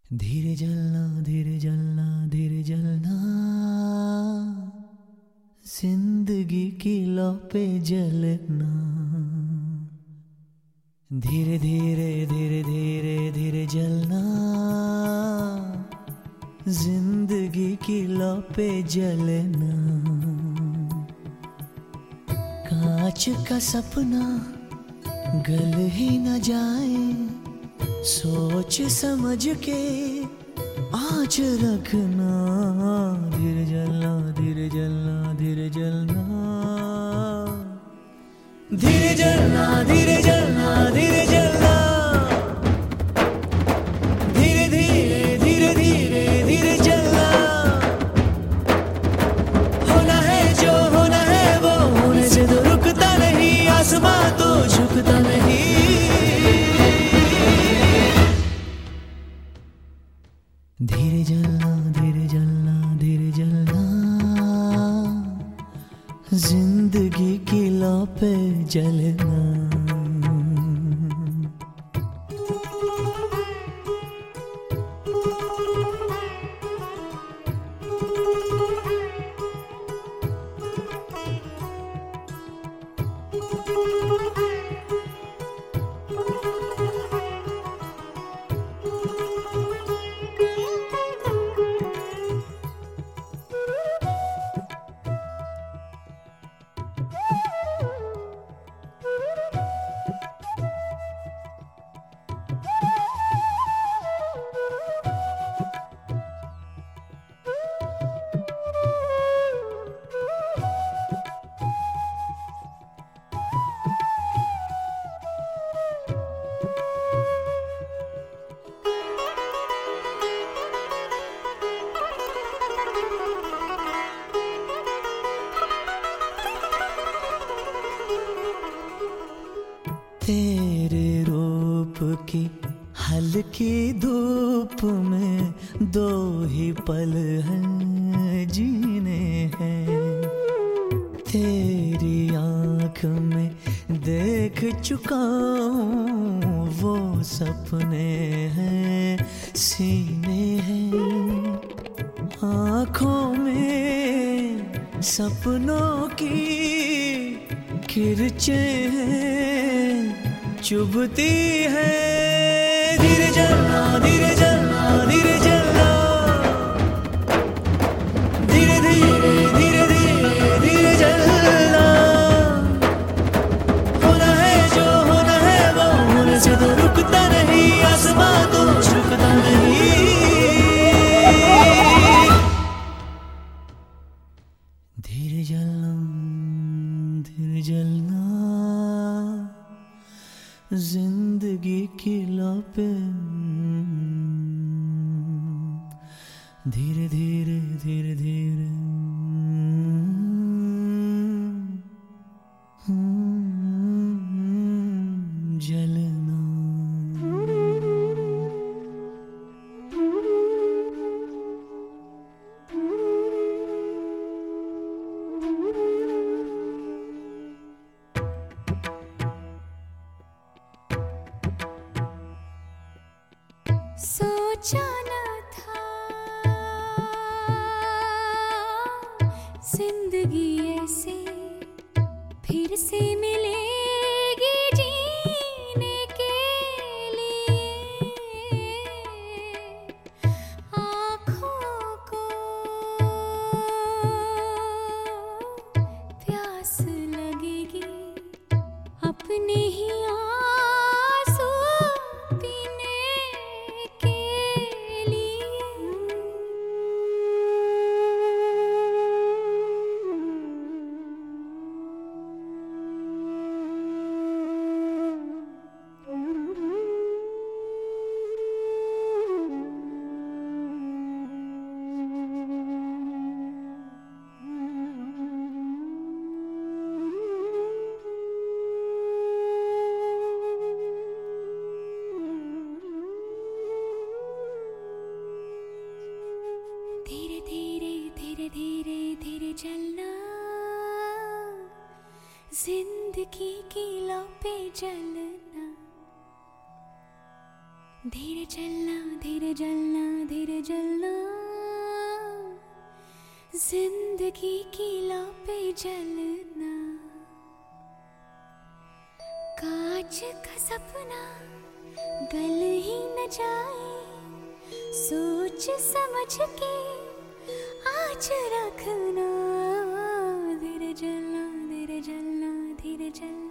धीरे जलना धीरे जलना धीरे जलना, जिंदगी की लौ पे जलना। धीरे धीरे धीरे धीरे धीरे जलना, जिंदगी की लौ पे जलना। कांच का सपना गल ही न जाए, सोच समझ के आज रखना। धीरे जलना धीरे जलना धीरे जलना, धीरे जलना धीरे जलना धीरे जलना। धीरे धीरे धीरे धीरे धीरे जलना। होना है जो होना है वो होने से तो रुकता नहीं, आसमां तो झुकता नहीं। धीरे जलना धीरे जलना धीरे जलना, जिंदगी की लौ पे जलना। तेरे रूप की हल्की धूप में दो ही पल हैं जीने हैं। तेरी आँख में देख चुका हूँ वो सपने हैं, सीने हैं। आँखों में सपनों की किरचें हैं, चुभती है। धीरे जलना धीरे जलना धीरे जलना। धीरे धीरे धीरे धीरे धीरे जलना। होना है जो होना है वो होने से तो रुकता नहीं, आसमां तो झुकता नहीं। धीरे जलना धीरे जलना, जिंदगी की लौ पे। धीरे धीरे धीरे धीरे जलना। सोचा न था जिंदगी ऐसे फिर से मिलेगी जीने के लिए। आँखों को प्यास लगेगी अपने ही आंसू पीने के लिए। धीरे धीरे धीरे धीरे धीरे जलना, जिंदगी की लौ पे जलना। धीरे चलना धीरे जलना धीरे जलना, जिंदगी की लौ पे जलना। कांच का सपना गल ही न जाए, सोच समझ के आज रखना। धीरे जलना धीरे जलना धीरे जलना।